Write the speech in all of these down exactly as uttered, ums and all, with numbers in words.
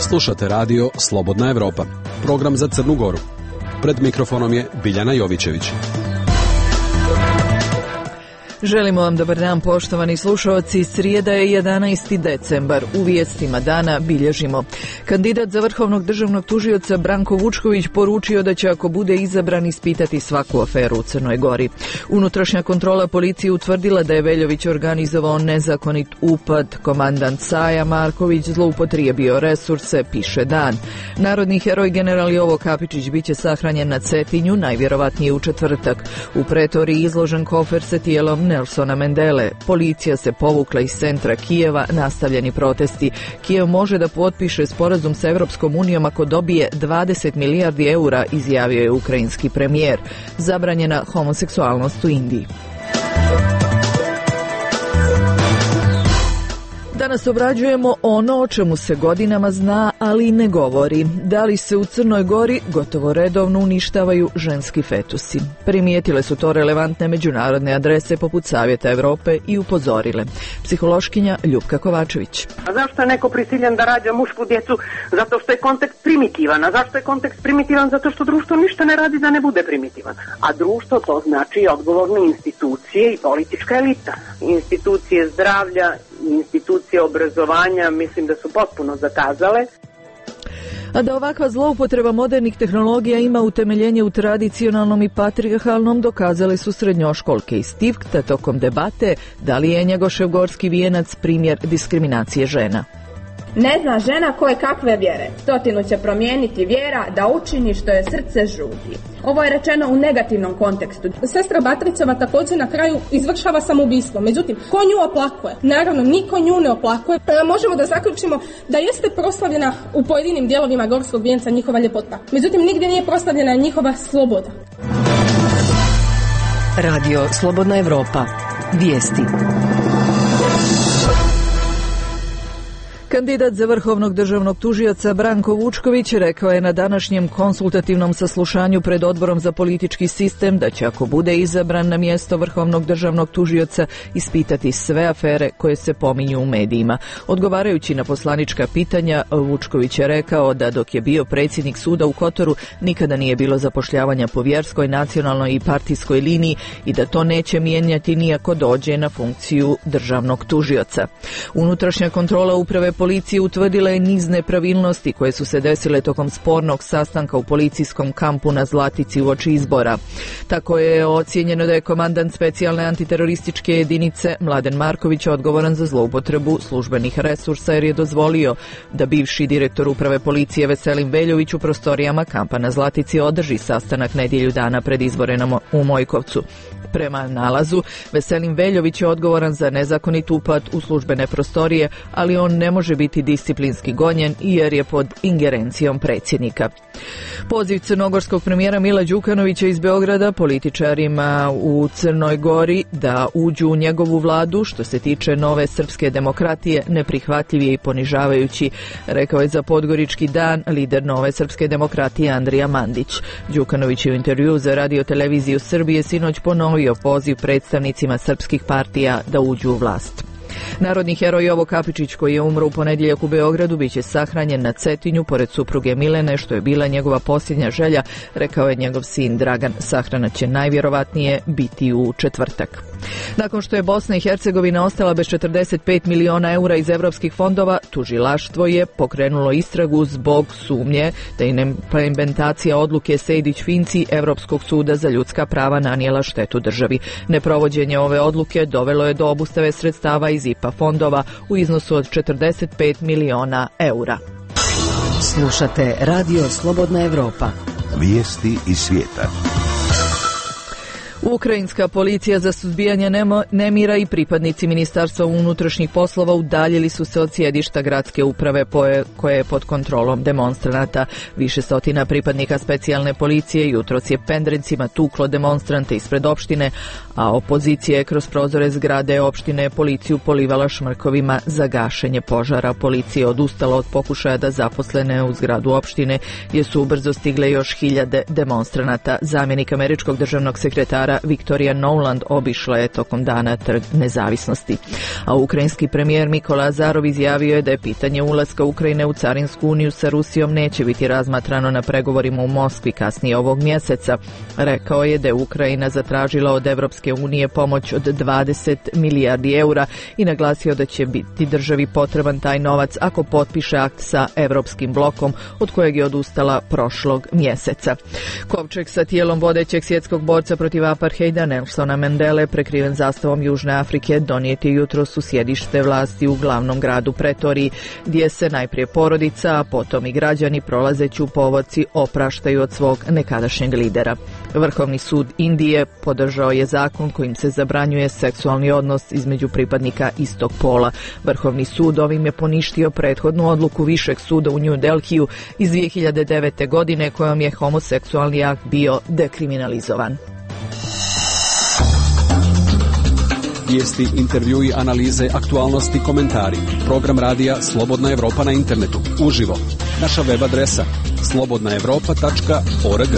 Slušate radio Slobodna Evropa, program za Crnu Goru. Pred mikrofonom je Biljana Jovićević. Želimo vam dobar dan, poštovani slušalci. Srijeda je jedanaesti decembar. U vijestima dana bilježimo: kandidat za vrhovnog državnog tužioca Branko Vučković poručio da će, ako bude izabran, ispitati svaku aferu u Crnoj Gori. Unutrašnja kontrola policije utvrdila da je Veljović organizovao nezakonit upad. Komandant Saja Marković zloupotrijebio resurse, piše Dan. Narodni heroj general Jovo Kapičić biće sahranjen na Cetinju, najvjerovatnije u četvrtak. U pretoriji izložen kofer sa tijelom Nelsona Mendele. Policija se povukla iz centra Kijeva, nastavljeni protesti. Kijev može da potpiše sporazum sa Evropskom unijom ako dobije dvadeset milijardi eura, izjavio je ukrajinski premijer. Zabranjena homoseksualnost u Indiji. Danas obrađujemo ono o čemu se godinama zna, ali ne govori. Da li se u Crnoj Gori gotovo redovno uništavaju ženski fetusi? Primijetile su to relevantne međunarodne adrese poput Savjeta Evrope i upozorile. Psihološkinja Ljupka Kovačević. A zašto je neko prisiljen da rađa mušku djecu? Zato što je kontekst primitivan. A zašto je kontekst primitivan? Zato što društvo ništa ne radi da ne bude primitivan. A društvo to znači odgovorne institucije i politička elita. Institucije zdravlja, institucije obrazovanja, mislim da su potpuno zakazale. A da ovakva zloupotreba modernih tehnologija ima utemeljenje u tradicionalnom i patrijarhalnom, dokazali su srednjoškolke iz Tivkta tokom debate da li je Njegošev gorski vijenac primjer diskriminacije žena. Ne zna žena koje kakve vjere. Stotinu će promijeniti vjera da učini što je srce žudi. Ovo je rečeno u negativnom kontekstu. Sestra Batricova također na kraju izvršava samoubistvo. Međutim, ko nju oplakuje? Naravno, niko nju ne oplakuje. Možemo da zaključimo da jeste proslavljena u pojedinim dijelovima gorskog vijenca njihova ljepota. Međutim, nigdje nije proslavljena njihova sloboda. Radio Slobodna Evropa. Vijesti. Kandidat za vrhovnog državnog tužioca Branko Vučković rekao je na današnjem konsultativnom saslušanju pred Odborom za politički sistem da će, ako bude izabran na mjesto vrhovnog državnog tužioca, ispitati sve afere koje se pominju u medijima. Odgovarajući na poslanička pitanja, Vučković je rekao da dok je bio predsjednik suda u Kotoru nikada nije bilo zapošljavanja po vjerskoj, nacionalnoj i partijskoj liniji i da to neće mijenjati ni ako dođe na funkciju državnog tužioca. Unutrašnja kontrola uprave policije utvrdila je niz nepravilnosti koje su se desile tokom spornog sastanka u policijskom kampu na Zlatici uoči izbora. Tako je ocijenjeno da je komandant specijalne antiterorističke jedinice Mladen Marković odgovoran za zloupotrebu službenih resursa jer je dozvolio da bivši direktor uprave policije Veselin Veljović u prostorijama kampa na Zlatici održi sastanak nedjelju dana pred izbore u Mojkovcu. Prema nalazu, Veselin Veljović je odgovoran za nezakonit upad u službene prostorije, ali on ne može biti disciplinski gonjen jer je pod ingerencijom predsjednika. Poziv crnogorskog premijera Mila Đukanovića iz Beograda političarima u Crnoj Gori da uđu u njegovu vladu, što se tiče Nove srpske demokratije, neprihvatljiv je i ponižavajući, rekao je za Podgorički Dan lider Nove srpske demokratije Andrija Mandić. Đukanović je u intervjuu za Radio televiziju Srbije sinoć ponovio poziv predstavnicima srpskih partija da uđu u vlast. Narodni heroj Jovo Kapičić, koji je umro u ponedjeljak u Beogradu, biće sahranjen na Cetinju pored supruge Milene, što je bila njegova posljednja želja, rekao je njegov sin Dragan. Sahrana će najvjerovatnije biti u četvrtak. Nakon što je Bosna i Hercegovina ostala bez četrdeset pet miliona eura iz evropskih fondova, tužilaštvo je pokrenulo istragu zbog sumnje da je implementacija odluke Sejdić-Finci Evropskog suda za ljudska prava nanijela štetu državi. Neprovođenje ove odluke dovelo je do obustave sredstava iz I P A fondova u iznosu od četrdeset pet miliona eura. Slušate Radio Slobodna Evropa. Vijesti iz svijeta. Ukrajinska policija za suzbijanje nemira i pripadnici Ministarstva unutrašnjih poslova udaljili su se od sjedišta gradske uprave koje je pod kontrolom demonstranata. Više stotina pripadnika specijalne policije jutros je pendrecima tuklo demonstrante ispred opštine, a opozicija je kroz prozore zgrade opštine policiju polivala šmrkovima za gašenje požara. Policija je odustala od pokušaja da zaposlene u zgradu opštine jer su ubrzo stigle još hiljade demonstranata. Zamjenik američkog državnog sekretara premijerka Viktorija Nuland obišla je tokom dana Trg nezavisnosti. A ukrajinski premijer Mikola Azarov izjavio je da je pitanje ulaska Ukrajine u Carinsku uniju sa Rusijom neće biti razmatrano na pregovorima u Moskvi kasnije ovog mjeseca. Rekao je da je Ukrajina zatražila od Evropske unije pomoć od dvadeset milijardi eura i naglasio da će biti državi potreban taj novac ako potpiše akt sa Evropskim blokom od kojeg je odustala prošlog mjeseca. Kovčeg sa tijelom vodećeg svjetskog borca protiv apartheida Nelsona Mandele prekriven zastavom Južne Afrike donijet je jutros u sjedište vlasti u glavnom gradu Pretoriji, gdje se najprije porodica, a potom i građani prolazeći u povorci opraštaju od svog nekadašnjeg lidera. Vrhovni sud Indije podržao je zakon kojim se zabranjuje seksualni odnos između pripadnika istog pola. Vrhovni sud ovim je poništio prethodnu odluku Višeg suda u New Delhiju iz dvije hiljade devete. godine kojom je homoseksualni akt bio dekriminalizovan. Vijesti, intervjui, analize, aktualnosti, komentari. Program radija Slobodna Evropa na internetu. Uživo. Naša web adresa slobodna evropa tačka org.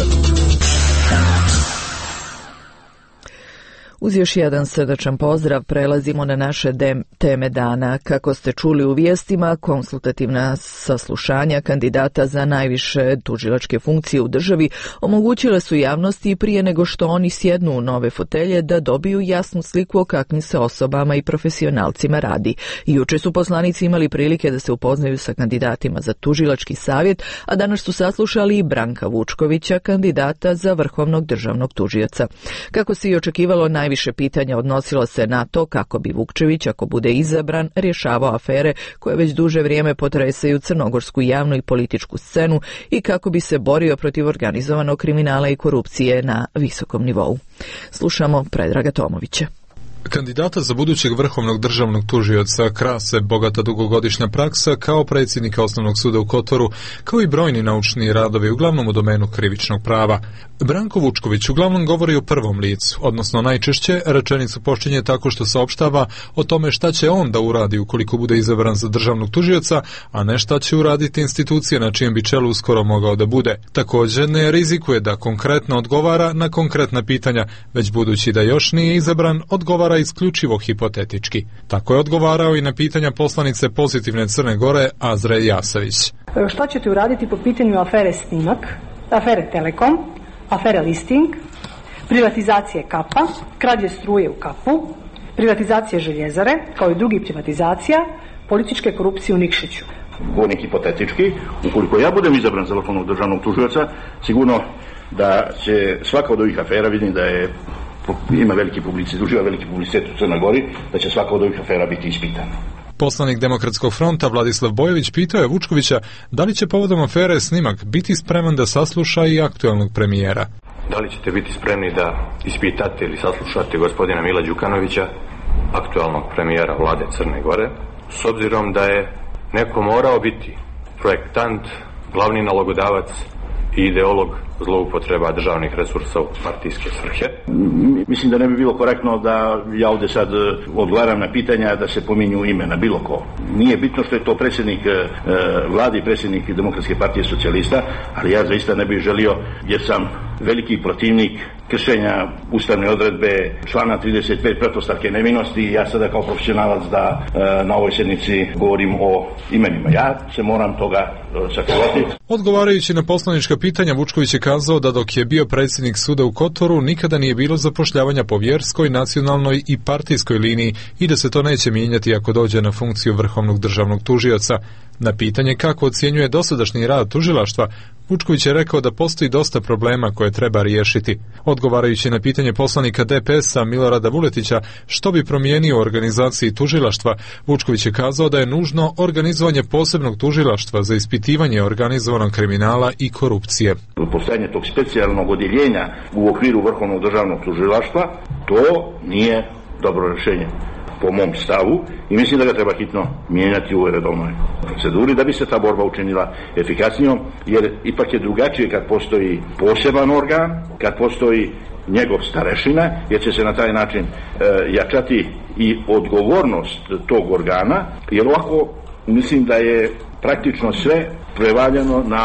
Uz još jedan srdačan pozdrav prelazimo na naše teme dana. Kako ste čuli u vijestima, konsultativna saslušanja kandidata za najviše tužilačke funkcije u državi omogućile su javnosti prije nego što oni sjednu u nove fotelje da dobiju jasnu sliku o kakvim se osobama i profesionalcima radi. Juče su poslanici imali prilike da se upoznaju sa kandidatima za tužilački savjet, a danas su saslušali i Branka Vučkovića, kandidata za vrhovnog državnog tužioca. Kako se i očekivalo, naj Najviše pitanja odnosilo se na to kako bi Vukčević, ako bude izabran, rješavao afere koje već duže vrijeme potresaju crnogorsku javnu i političku scenu i kako bi se borio protiv organizovanog kriminala i korupcije na visokom nivou. Slušamo Predraga Tomovića. Kandidata za budućeg vrhovnog državnog tužioca krase bogata dugogodišnja praksa kao predsjednika Osnovnog suda u Kotoru, kao i brojni naučni radovi uglavnom u domenu krivičnog prava. Branko Vučković uglavnom govori u prvom licu, odnosno najčešće rečenicu počinje tako što saopštava o tome šta će on da uradi ukoliko bude izabran za državnog tužioca, a ne šta će uraditi institucije na čijem bi čelu uskoro mogao da bude. Također ne rizikuje da konkretno odgovara na konkretna pitanja, već budući da još nije izabran, odgovara isključivo hipotetički. Tako je odgovarao i na pitanja poslanice Pozitivne Crne Gore Azre Jasavić. Šta ćete uraditi po pitanju afere Snimak, afere Telekom, afere Listing, privatizacije Kapa, krađe struje u Kapu, privatizacije Željezare, kao i drugi privatizacija, političke korupcije u Nikšiću? Govorim hipotetički, ukoliko ja budem izabran za vrhovnog državnog tužioca, sigurno da će svaka od ovih afera, vidim da je ima veliki publicitet, uživa veliki publicitet u Crnoj Gori, da će svaka od ovih afera biti ispitana. Poslanik Demokratskog fronta Vladislav Bojović pitao je Vučkovića da li će povodom afere Snimak biti spreman da sasluša i aktualnog premijera. Da li ćete biti spremni da ispitate ili saslušate gospodina Mila Đukanovića, aktualnog premijera vlade Crne Gore, s obzirom da je neko morao biti projektant, glavni nalogodavac i ideolog zloupotreba državnih resursa u partijske svrhe? Mislim da ne bi bilo korektno da ja ovdje sad odgovaram na pitanja da se pominju imena, bilo ko. Nije bitno što je to predsjednik e, vlade i predsjednik Demokratske partije socijalista, ali ja zaista ne bih želio, jer sam veliki protivnik kršenja ustavne odredbe člana trideset pet pretpostavke nevinosti i ja sada kao profesionalac da e, na ovoj sjednici govorim o imenima. Ja se moram toga e, sačuvati. Odgovarajući na poslanička pitanja, Vučković je kazao da dok je bio predsjednik suda u Kotoru nikada nije bilo zapošljavanja po vjerskoj, nacionalnoj i partijskoj liniji i da se to neće mijenjati ako dođe na funkciju vrhovnog državnog tužioca. Na pitanje kako ocjenjuje dosadašnji rad tužilaštva, Vučković je rekao da postoji dosta problema koje treba riješiti. Odgovarajući na pitanje poslanika D P S-a Milorada Vuletića što bi promijenio u organizaciji tužilaštva, Vučković je kazao da je nužno organizovanje posebnog tužilaštva za ispitivanje organizovanog kriminala i korupcije. Postojanje tog specijalnog odjeljenja u okviru vrhovnog državnog tužilaštva, to nije dobro rješenje po mom stavu i mislim da ga treba hitno mijenjati u ovoj redovnoj proceduri da bi se ta borba učinila efikasnijom, jer ipak je drugačije kad postoji poseban organ, kad postoji njegov starešina, jer će se na taj način e, jačati i odgovornost tog organa, jer ovako mislim da je praktično sve prevaljeno na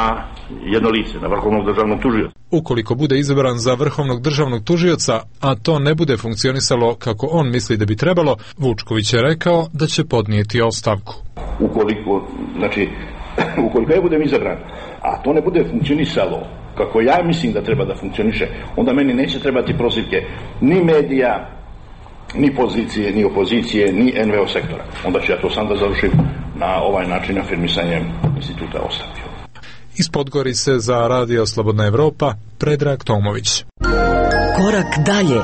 jedno lice, na vrhovnog državnog tužioca. Ukoliko bude izabran za vrhovnog državnog tužioca, a to ne bude funkcionisalo kako on misli da bi trebalo, Vučković je rekao da će podnijeti ostavku. Ukoliko, znači, ukoliko ja budem izabran, a to ne bude funkcionisalo kako ja mislim da treba da funkcioniše, onda meni neće trebati prozivke ni medija, ni pozicije, ni opozicije, ni en ve o sektora. Onda ću ja to sam da završim na ovaj način afirmisanjem instituta ostavke. Iz Podgorice za Radio Slobodna Evropa, Predrag Tomović. Korak dalje.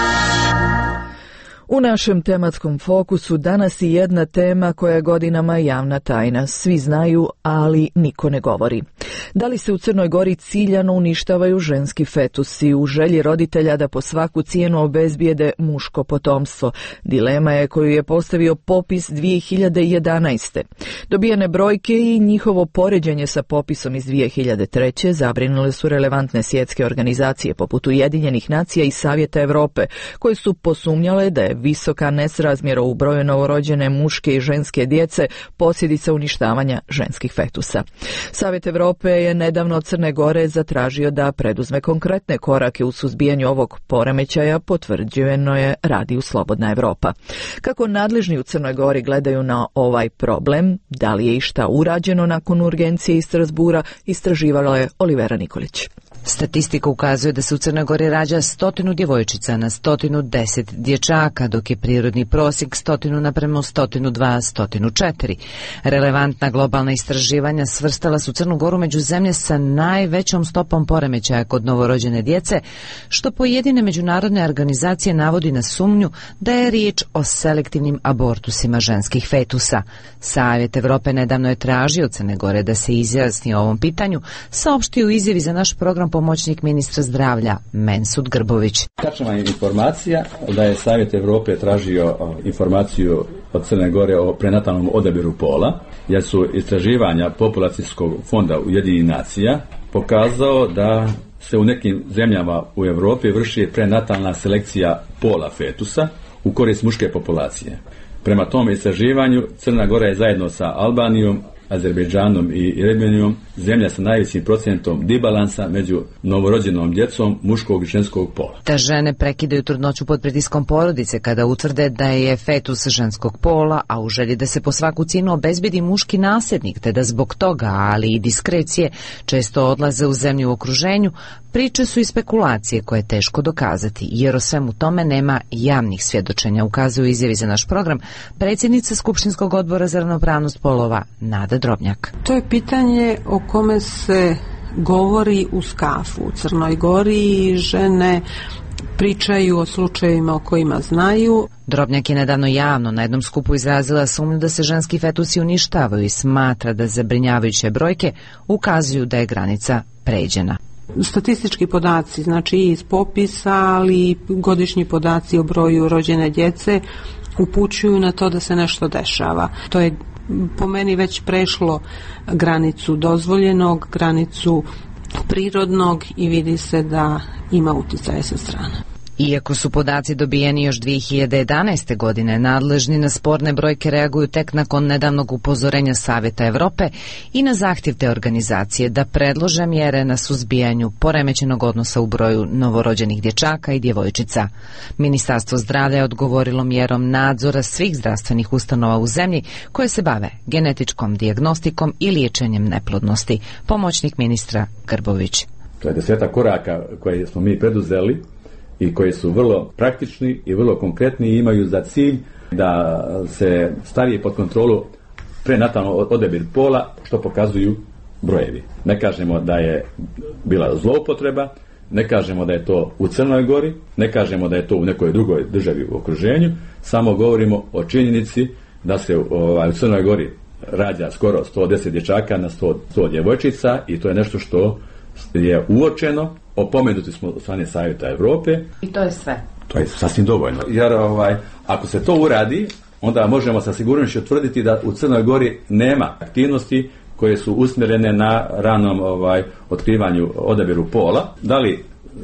U našem tematskom fokusu danas je jedna tema koja je godinama javna tajna. Svi znaju, ali niko ne govori. Da li se u Crnoj Gori ciljano uništavaju ženski fetusi u želji roditelja da po svaku cijenu obezbijede muško potomstvo? Dilema je koju je postavio popis dvije hiljade jedanaeste. Dobijene brojke i njihovo poređenje sa popisom iz dvije hiljade treće. zabrinule su relevantne svjetske organizacije poput Ujedinjenih nacija i Savjeta Evrope, koje su posumnjale da je visoka nesrazmjera u broju novorođene muške i ženske djece posljedica uništavanja ženskih fetusa. Savjet Evrope je nedavno od Crne Gore zatražio da preduzme konkretne korake u suzbijanju ovog poremećaja, potvrđeno je Radiju Slobodna Evropa. Kako nadležni u Crnoj Gori gledaju na ovaj problem, da li je išta urađeno nakon urgencije iz Strasbura, istraživala je Olivera Nikolić. Statistika ukazuje da se u Crnoj Gori rađa stotinu djevojčica na stotinu deset dječaka, dok je prirodni prosjek stotinu naprema stotinu dva, stotinu četiri. Relevantna globalna istraživanja svrstala su Crnu Goru među zemlje sa najvećom stopom poremećaja kod novorođene djece, što pojedine međunarodne organizacije navodi na sumnju da je riječ o selektivnim abortusima ženskih fetusa. Savjet Evrope nedavno je tražio od Crne Gore da se izjasni o ovom pitanju, saopštio u izjavi za naš program pomoćnik ministra zdravlja Mensud Grbović. Tačna je informacija da je Savjet Evrope tražio informaciju od Crne Gore o prenatalnom odabiru pola, jer su istraživanja populacijskog fonda Ujedinjenih nacija pokazao da se u nekim zemljama u Europi vrši prenatalna selekcija pola fetusa u korist muške populacije. Prema tom istraživanju Crna Gora je zajedno sa Albanijom, Azerbejdžanom i Armenijom zemlja sa najvećim procentom disbalansa među novorođenom djecom muškog i ženskog pola. Da žene prekidaju trudnoću pod pritiskom porodice kada utvrde da je fetus ženskog pola, a u želji da se po svaku cijenu obezbedi muški nasljednik, te da zbog toga, ali i diskrecije, često odlaze u zemlju u okruženju, priče su i spekulacije koje je teško dokazati, jer o svemu tome nema javnih svjedočenja, ukazuje u izjavi za naš program predsjednica Skupštinskog odbora za ravnopravnost polova Nada Drobnjak. To je pitanje o kome se govori uz kafu u Crnoj Gori i žene pričaju o slučajevima o kojima znaju. Drobnjak je nedavno javno na jednom skupu izrazila sumnju da se ženski fetusi uništavaju i smatra da zabrinjavajuće brojke ukazuju da je granica pređena. Statistički podaci, znači i iz popisa, ali i godišnji podaci o broju rođene djece upućuju na to da se nešto dešava. To je po meni već prešlo granicu dozvoljenog, granicu prirodnog i vidi se da ima uticaje sa strane. Iako su podaci dobijeni još dvije hiljade jedanaeste. godine, nadležni na sporne brojke reaguju tek nakon nedavnog upozorenja Savjeta Evrope i na zahtjev te organizacije da predlože mjere na suzbijanju poremećenog odnosa u broju novorođenih dječaka i djevojčica. Ministarstvo zdravlja je odgovorilo mjerom nadzora svih zdravstvenih ustanova u zemlji koje se bave genetičkom dijagnostikom i liječenjem neplodnosti. Pomoćnik ministra Grbović. To je desetak koraka koje smo mi preduzeli i koji su vrlo praktični i vrlo konkretni i imaju za cilj da se stavi pod kontrolu prenatalno odabir pola, što pokazuju brojevi. Ne kažemo da je bila zloupotreba, ne kažemo da je to u Crnoj Gori, ne kažemo da je to u nekoj drugoj državi u okruženju, samo govorimo o činjenici da se ovaj, u Crnoj Gori rađa skoro sto deset dječaka na sto, sto djevojčica i to je nešto što je uočeno. Opomenuti smo od strane Savjeta Evrope. I to je sve. To je sasvim dovoljno. Jer ovaj, ako se to uradi, onda možemo sa sigurnošću utvrditi da u Crnoj Gori nema aktivnosti koje su usmjerene na ranom ovaj, otkrivanju odabiru pola. Da li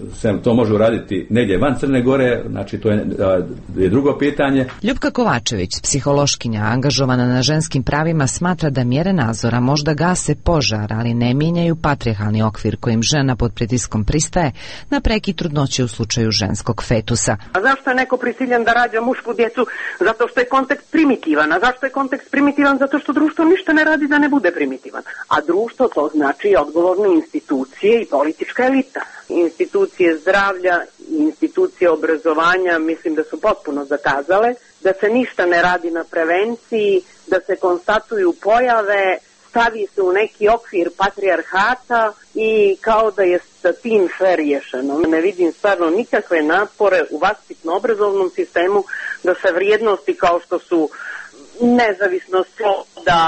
se to može uraditi negdje van Crne Gore, znači to je, je drugo pitanje. Ljupka Kovačević, psihološkinja angažovana na ženskim pravima, smatra da mjere nadzora možda gase požar, ali ne mijenjaju patrijarhalni okvir kojim žena pod pritiskom pristaje na prekid trudnoće u slučaju ženskog fetusa. A zašto je neko prisiljen da rađa mušku djecu? Zato što je kontekst primitivan. A zašto je kontekst primitivan? Zato što društvo ništa ne radi da ne bude primitivan. A društvo to znači odgovorne institucije i politička elita. Institucije zdravlja, institucije obrazovanja mislim da su potpuno zakazale, da se ništa ne radi na prevenciji, da se konstatuju pojave, stavi se u neki okvir patrijarhata i kao da je sa tim sve riješeno. Ne vidim stvarno nikakve napore u vaspitno-obrazovnom sistemu da se vrijednosti kao što su nezavisnost sloboda,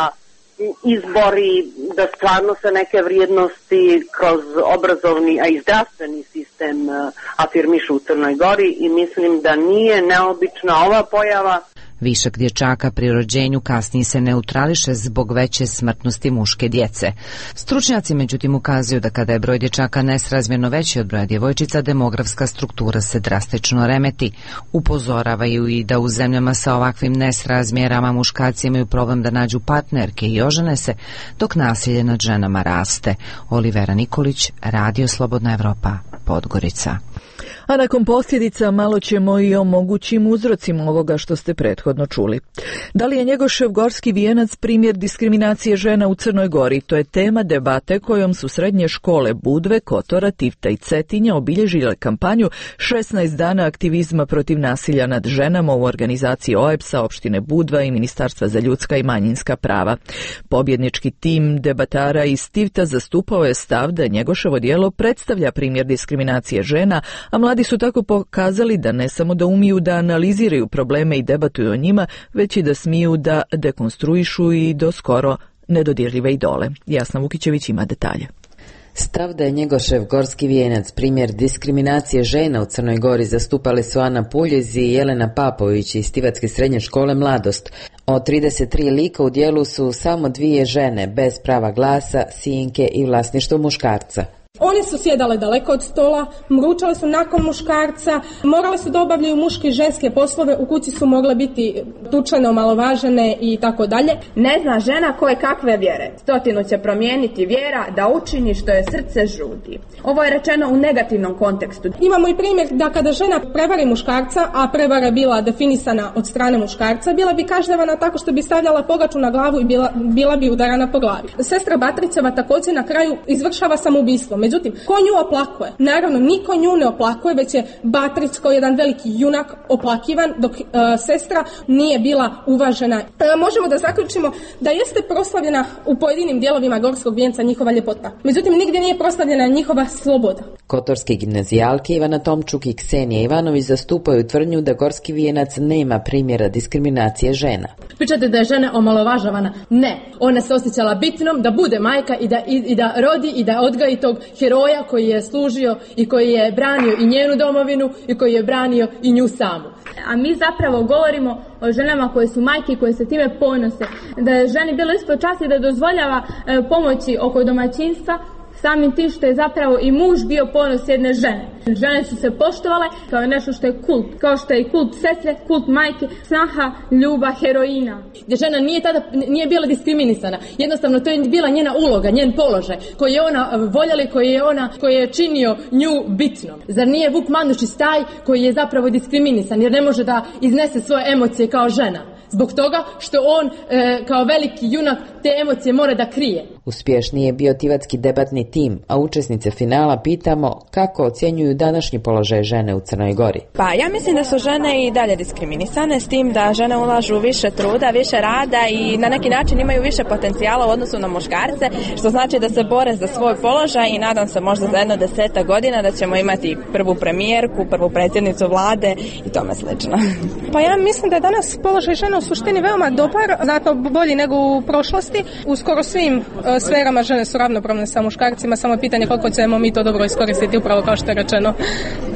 izbori, da stvarno se neke vrijednosti kroz obrazovni, a i zdravstveni sistem afirmišu u Crnoj Gori i mislim da nije neobična ova pojava. Višak dječaka pri rođenju kasnije se neutrališe zbog veće smrtnosti muške djece. Stručnjaci međutim ukazuju da kada je broj dječaka nesrazmjerno veći od broja djevojčica, demografska struktura se drastično remeti. Upozoravaju i da u zemljama sa ovakvim nesrazmjerama muškarci imaju problem da nađu partnerke i ožene se, dok nasilje nad ženama raste. Olivera Nikolić, Radio Slobodna Evropa, Podgorica. A nakon posljedica malo ćemo i o mogućim uzrocima ovoga što ste prethodno čuli. Da li je Njegošev gorski vijenac primjer diskriminacije žena u Crnoj Gori? To je tema debate kojom su srednje škole Budve, Kotora, Tivta i Cetinja obilježile kampanju šesnaest dana aktivizma protiv nasilja nad ženama u organizaciji O E B S-a, opštine Budva i Ministarstva za ljudska i manjinska prava. Pobjednički tim debatara iz Tivta zastupao je stav da Njegoševo djelo predstavlja primjer diskriminacije žena, a mladi su tako pokazali da ne samo da umiju da analiziraju probleme i debatuju o njima, već i da smiju da dekonstruišu i do skoro nedodirljive idole. Jasna Vukićević ima detalje. Stav da je Njegošev gorski vijenac primjer diskriminacije žena u Crnoj Gori zastupali su Ana Puljez i Jelena Papović iz Tivatske srednje škole Mladost. Od trideset tri lika u dijelu su samo dvije žene bez prava glasa, sinke i vlasništvo muškarca. One su sjedale daleko od stola, mručale su nakon muškarca, morale su da obavljaju muške i ženske poslove, u kući su mogle biti tučene, omalovažene i tako dalje. Ne zna žena koje kakve vjere. Stotinu će promijeniti vjera da učini što je srce žudi. Ovo je rečeno u negativnom kontekstu. Imamo i primjer da kada žena prevari muškarca, a prevara je bila definisana od strane muškarca, bila bi kažnjavana tako što bi stavljala pogaču na glavu i bila, bila bi udarana po glavi. Sestra Batriceva također na kraju izvršava samoubistvo. Međutim, ko nju oplakuje? Naravno, niko nju ne oplakuje, već je Batrić kao jedan veliki junak oplakivan, dok e, sestra nije bila uvažena. E, možemo da zaključimo da jeste proslavljena u pojedinim dijelovima gorskog vijenca njihova ljepota. Međutim, nigdje nije proslavljena njihova sloboda. Kotorske gimnazijalke Ivana Tomčuk i Ksenija Ivanović zastupaju tvrdnju da gorski vijenac nema primjera diskriminacije žena. Pričate da je žena omalovažavana? Ne. Ona se osjećala bitnom da bude majka i da, i, i da rodi i da odgaji tog heroja koji je služio i koji je branio i njenu domovinu i koji je branio i nju samu. A mi zapravo govorimo o ženama koje su majke i koje se time ponose. Da je ženi bilo ispod časti da dozvoljava e, pomoći oko domaćinstva, samim tim što je zapravo i muž bio ponos jedne žene. Žene su se poštovale kao nešto što je kult, kao što je i kult sestre, kult majke, snaha, ljubav, heroina. Gdje žena nije tada nije bila diskriminisana. Jednostavno to je bila njena uloga, njen položaj, koji je ona voljela i koji je ona koji je činio nju bitnom. Zar nije Vuk Mandušić taj koji je zapravo diskriminisan jer ne može da iznese svoje emocije kao žena? Zbog toga što on e, kao veliki junak te emocije mora da krije. Uspješniji je bio tivatski debatni tim, a učesnice finala pitamo kako ocjenjuju današnji položaj žene u Crnoj Gori. Pa ja mislim da su žene i dalje diskriminisane, s tim da žene ulažu više truda, više rada i na neki način imaju više potencijala u odnosu na muškarce, što znači da se bore za svoj položaj i nadam se možda za jedno deseta godina da ćemo imati prvu premijerku, prvu predsjednicu vlade i tome slično. Pa ja mislim da je danas položaj žena u suštini veoma dobar, zato bolji nego u prošlosti. U skoro svim uh, sferama žene su ravnopravne sa muškarcima, samo je pitanje koliko ćemo mi to dobro iskoristiti, upravo kao što je rečeno.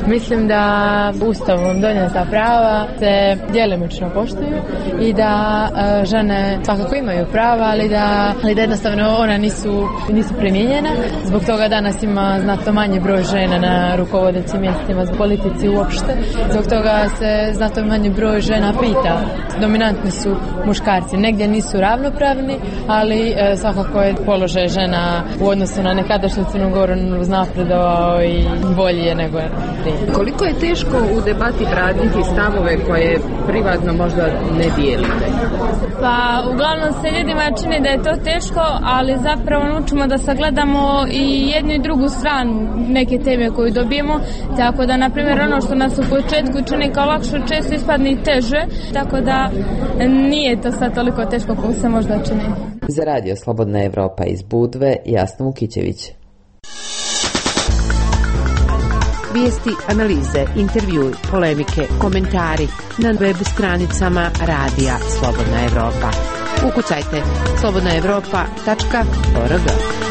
Mislim da Ustavom donijeta prava se djelomično poštuju i da e, žene svakako imaju prava, ali da, ali da jednostavno ona nisu, nisu primijenjena. Zbog toga danas ima znatno manji broj žena na rukovodećim mjestima u politici uopšte. Zbog toga se znatno manji broj žena pita. Dominantni su muškarci. Negdje nisu ravnopravni, ali e, svakako je položaj žena u odnosu na nekadašnju Crnu Goru uznapredovao i bolji je nego prije. Koliko je teško u debati braniti stavove koje privatno možda ne dijelite? Pa uglavnom se ljudima čini da je to teško, ali zapravo naučimo da sagledamo i jednu i drugu stranu neke teme koju dobijemo, tako da na primjer ono što nas u početku čini kao lakše često ispadne i teže, tako da nije to sad toliko teško kako se možda čini. Za Radio Slobodna Evropa iz Budve, Jasna Vukićević. Vijesti, analize, intervjui, polemike, komentari na web stranicama Radija Slobodna Evropa. Ukucajte slobodna evropa tačka org.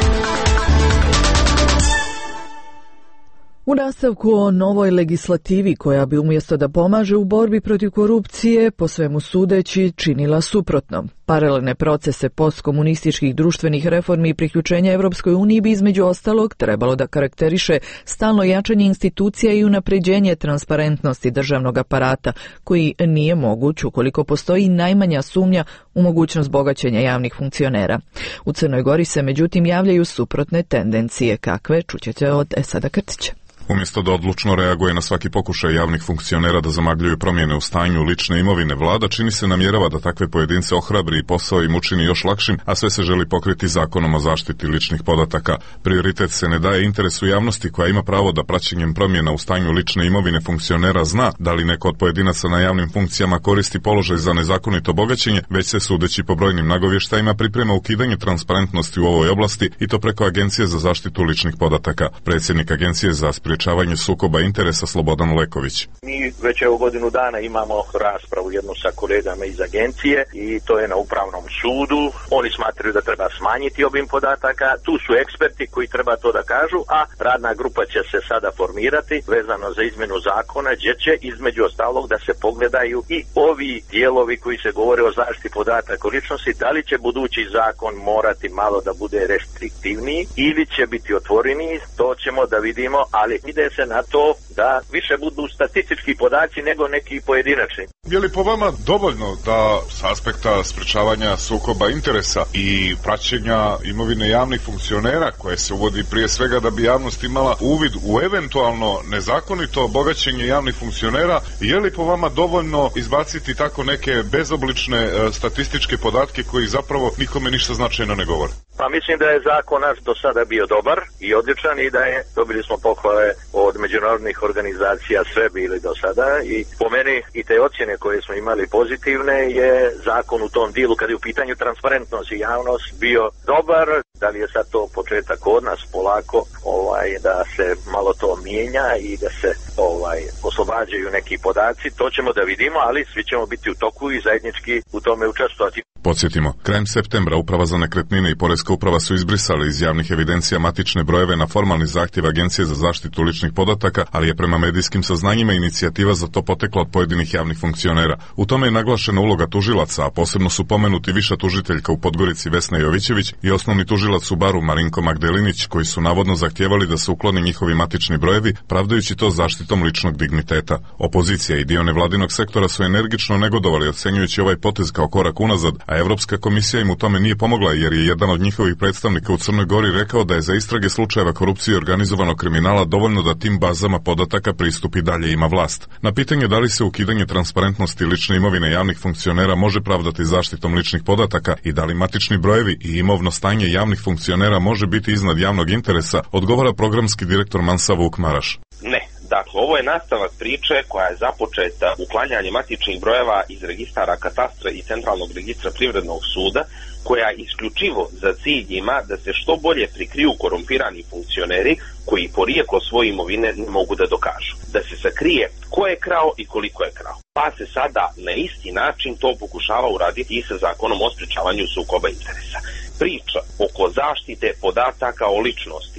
U nastavku o novoj legislativi koja bi umjesto da pomaže u borbi protiv korupcije, po svemu sudeći, činila suprotno. Paralelne procese postkomunističkih društvenih reformi i priključenja Europskoj uniji bi između ostalog trebalo da karakteriše stalno jačanje institucija i unapređenje transparentnosti državnog aparata, koji nije moguć ukoliko postoji najmanja sumnja u mogućnost bogaćenja javnih funkcionera. U Crnoj Gori se međutim javljaju suprotne tendencije, kakve čućete od Esada Krtića. Umjesto da odlučno reaguje na svaki pokušaj javnih funkcionera da zamagljuju promjene u stanju lične imovine, vlada čini se namjerava da takve pojedince ohrabri i posao im učini još lakšim, a sve se želi pokriti zakonom o zaštiti ličnih podataka. Prioritet se ne daje interesu javnosti koja ima pravo da praćenjem promjena u stanju lične imovine funkcionera zna da li neko od pojedinaca na javnim funkcijama koristi položaj za nezakonito bogaćenje, već se sudeći po brojnim nagovještajima priprema ukidanje transparentnosti u ovoj oblasti i to preko Agencije za zaštitu ličnih podataka. Predsjednik Agencije za sprječavanje sukoba interesa Slobodan Leković. Mi već evo godinu dana imamo raspravu jednu sa kolegama iz agencije i to je na upravnom sudu. Oni smatraju da treba smanjiti obim podataka. Tu su eksperti koji treba to da kažu, a radna grupa će se sada formirati vezano za izmjenu zakona, gdje će između ostalog da se pogledaju i ovi dijelovi koji se govore o zaštiti podataka o ličnosti, da li će budući zakon morati malo da bude restriktivniji ili će biti otvoreniji, to ćemo da vidimo, ali ide se na to da više budu statistički podaci nego neki pojedinačni. Je li po vama dovoljno da s aspekta sprečavanja sukoba interesa i praćenja imovine javnih funkcionera, koje se uvodi prije svega da bi javnost imala uvid u eventualno nezakonito bogaćenje javnih funkcionera, je li po vama dovoljno izbaciti tako neke bezoblične e, statističke podatke koji zapravo nikome ništa značajno ne govore? Pa mislim da je zakon naš do sada bio dobar i odličan i da je, dobili smo pohvale od međunarodnih organizacija, sve bili do sada i po meni i te ocjene koje smo imali pozitivne je zakon u tom dilu kad je u pitanju transparentnost i javnost bio dobar. Da li je sad to početak kod nas polako ovaj, da se malo to mijenja i da se ovaj, oslobađaju neki podaci, to ćemo da vidimo, ali svi ćemo biti u toku i zajednički u tome učestvovati. Podsjetimo, krajem septembra Uprava za nekretnine i Poreska uprava su izbrisali iz javnih evidencija matične brojeve na formalni zahtjev Agencije za zaštitu ličnih podataka, ali je prema medijskim saznanjima inicijativa za to potekla od pojedinih javnih funkcionera. U tome je naglašena uloga tužilaca, a posebno su pomenuti viša tužiteljka u Podgorici Vesna Jovićević i osnovni tužilac u Baru Marinko Magdelinić, koji su navodno zahtijevali da se uklone njihovi matični brojevi, pravdajući to zaštitom ličnog digniteta. Opozicija i dio nevladinog sektora su energično negodovali, ocenjujući ovaj potez kao korak unazad, a Evropska komisija im u tome nije pomogla jer je jedan od njihovih predstavnika u Crnoj Gori rekao da je za istrage slučajeva korupcije i organizovanog kriminala dovoljno da tim bazama podataka pristupi dalje ima vlast. Na pitanje da li se ukidanje transparentnosti lične imovine javnih funkcionera može pravdati zaštitom ličnih podataka i da li matični brojevi i imovno stanje javnih funkcionera može biti iznad javnog interesa, odgovara programski direktor Mansa Vuk Maraš. Ne. Dakle, ovo je nastavak priče koja je započeta uklanjanjem matičnih brojeva iz registara katastra i centralnog registra privrednog suda, koja isključivo za cilj ima da se što bolje prikriju korumpirani funkcioneri koji porijeklo svoje imovine ne mogu da dokažu. Da se sakrije ko je krao i koliko je krao. Pa se sada na isti način to pokušava uraditi i sa zakonom o sprečavanju sukoba interesa. Priča oko zaštite podataka o ličnosti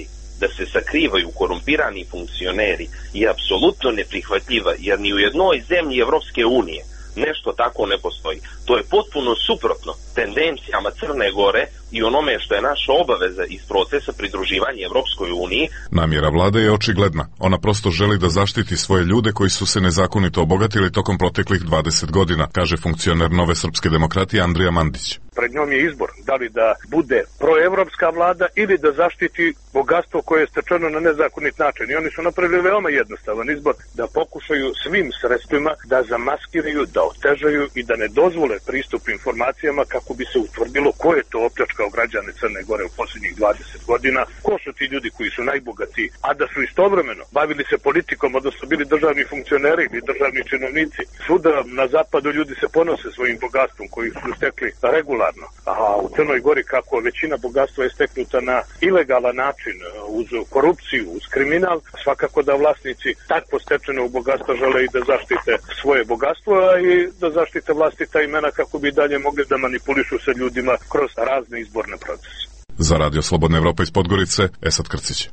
da se sakrivaju korumpirani funkcioneri je apsolutno neprihvatljiva, jer ni u jednoj zemlji Evropske unije nešto tako ne postoji. To je potpuno suprotno tendencijama Crne Gore i onome što je naša obaveza iz procesa pridruživanja Evropskoj uniji. Namjera vlade je očigledna. Ona prosto želi da zaštiti svoje ljude koji su se nezakonito obogatili tokom proteklih dvadeset godina, kaže funkcioner Nove srpske demokratije Andrija Mandić. Pred njom je izbor, da li da bude proevropska vlada ili da zaštiti bogatstvo koje je stečeno na nezakonit način. I oni su napravili veoma jednostavan izbor, da pokušaju svim sredstvima da zamaskiraju, da otežaju i da ne dozvole pristup informacijama kako bi se utvrdilo ko je to opljačkao građane Crne Gore u posljednjih dvadeset godina, ko su ti ljudi koji su najbogatiji, a da su istovremeno bavili se politikom, odnosno bili državni funkcioneri ili državni činovnici. Svuda na zapadu ljudi se ponose svojim bogatstvom koji su stekli regularno. A u Crnoj Gori, kako većina bogatstva je steknuta na ilegalan način, uz korupciju, uz kriminal, svakako da vlasnici takvo stečeno bogatstvo žele i da zaštite svoje bogatstvo, a i da zaštite vlastita imena kako bi dalje mogli da manipulišu sa ljudima kroz razne izborne procese. Za Radio Slobodna Evropa iz Podgorice, Esad Krcić.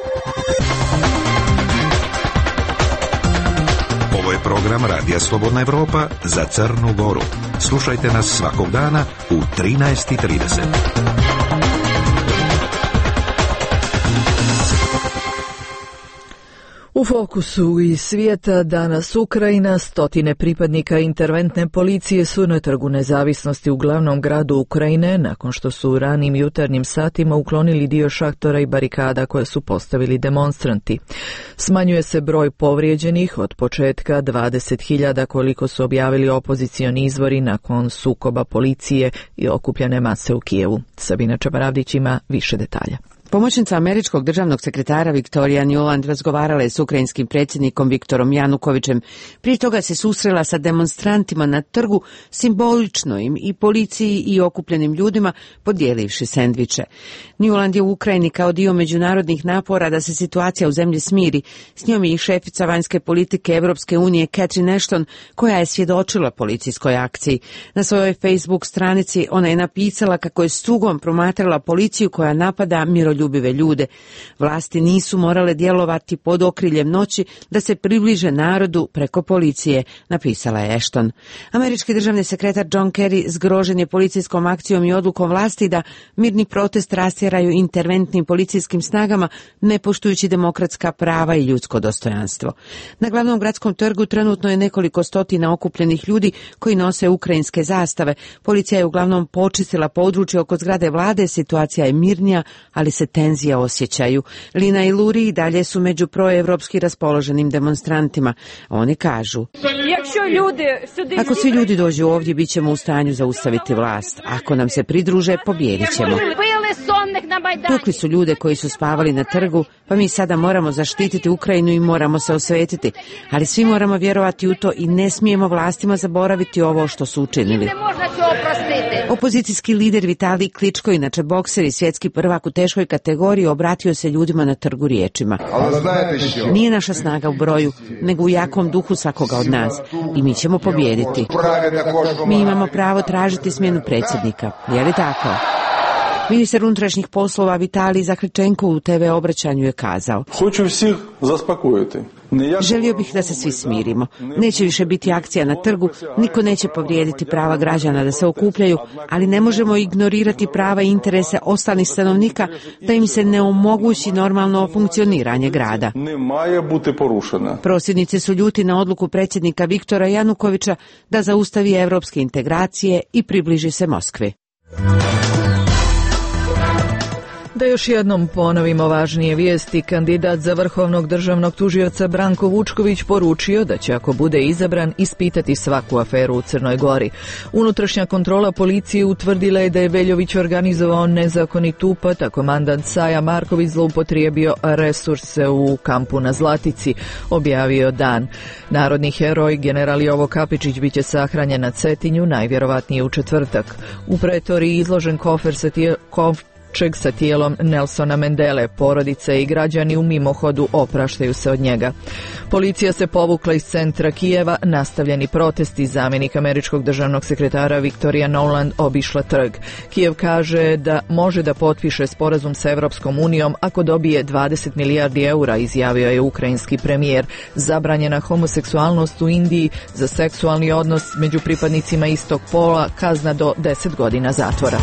Ovo je program Radija Slobodna Evropa za Crnu Goru. Slušajte nas svakog dana u trinaest i trideset. U fokusu iz svijeta danas Ukrajina, stotine pripadnika interventne policije su na Trgu nezavisnosti u glavnom gradu Ukrajine nakon što su u ranim jutarnjim satima uklonili dio šatora i barikada koje su postavili demonstranti. Smanjuje se broj povrijeđenih od početka dvadeset hiljada koliko su objavili opozicioni izvori nakon sukoba policije i okupljene mase u Kijevu. Sabina Čabaravdić ima više detalja. Pomoćnica američkog državnog sekretara Viktorija Nuland razgovarala je s ukrajinskim predsjednikom Viktorom Janukovićem. Prije toga se susrela sa demonstrantima na trgu, simbolično im i policiji i okupljenim ljudima podijelivši sendviče. Nuland je u Ukrajini kao dio međunarodnih napora da se situacija u zemlji smiri. S njom je i šefica vanjske politike Evropske unije Catherine Ashton, koja je svjedočila policijskoj akciji. Na svojoj Facebook stranici ona je napisala kako je s tugom promatrala policiju koja napada miroljubive ljubive ljude. Vlasti nisu morale djelovati pod okriljem noći da se približe narodu preko policije, napisala je Ashton. Američki državni sekretar John Kerry zgrožen je policijskom akcijom i odlukom vlasti da mirni protest rastjeraju interventnim policijskim snagama, ne poštujući demokratska prava i ljudsko dostojanstvo. Na glavnom gradskom trgu trenutno je nekoliko stotina okupljenih ljudi koji nose ukrajinske zastave. Policija je uglavnom počistila područje oko zgrade vlade, situacija je mirnija, ali se tenzije osjećaju. Lina i Luri i dalje su među proevropski raspoloženim demonstrantima. Oni kažu: ako svi ljudi dođu ovdje, bit ćemo u stanju zaustaviti vlast. Ako nam se pridruže, pobijedit ćemo. Tukli su ljude koji su spavali na trgu, pa mi sada moramo zaštititi Ukrajinu i moramo se osvetiti. Ali svi moramo vjerovati u to i ne smijemo vlastima zaboraviti ovo što su učinili. Opozicijski lider Vitalij Kličko, inače bokser i svjetski prvak u teškoj kategoriji, obratio se ljudima na trgu riječima: nije naša snaga u broju, nego u jakom duhu svakoga od nas. I mi ćemo pobijediti. Mi imamo pravo tražiti smjenu predsjednika. Je li tako? Ministar unutrašnjih poslova Vitalij Zakrčenko u te ve obraćanju je kazao: hoću svih zaspokojiti. Želio bih da se svi smirimo. Neće više biti akcija na trgu, niko neće povrijediti prava građana da se okupljaju, ali ne možemo ignorirati prava i interese ostalih stanovnika da im se ne omogući normalno funkcioniranje grada. Prosvjednici su ljuti na odluku predsjednika Viktora Janukovića da zaustavi evropske integracije i približi se Moskvi. Da još jednom ponovimo važnije vijesti, kandidat za vrhovnog državnog tužioca Branko Vučković poručio da će, ako bude izabran, ispitati svaku aferu u Crnoj Gori. Unutrašnja kontrola policije utvrdila je da je Veljović organizovao nezakonit upad, a komandant Saja Marković zloupotrijebio resurse u kampu na Zlatici, objavio Dan. Narodni heroj general Jovo Kapičić biće sahranjen na Cetinju, najvjerovatnije u četvrtak. U pretoriji izložen kofer sa tije, kof, kovčeg sa tijelom Nelsona Mandele. Porodice i građani u mimohodu opraštaju se od njega. Policija se povukla iz centra Kijeva, nastavljeni protesti. Zamjenik američkog državnog sekretara Victoria Nuland obišla trg. Kijev kaže da može da potpiše sporazum sa Evropskom unijom ako dobije dvadeset milijardi eura, izjavio je ukrajinski premijer. Zabranjena homoseksualnost u Indiji, za seksualni odnos među pripadnicima istog pola, kazna do deset godina zatvora.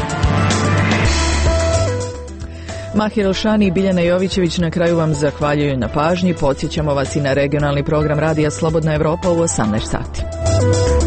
Mahir Elšani i Biljana Jovićević na kraju vam zahvaljuju na pažnji. Podsjećamo vas i na regionalni program Radija Slobodna Evropa u osamnaest sati.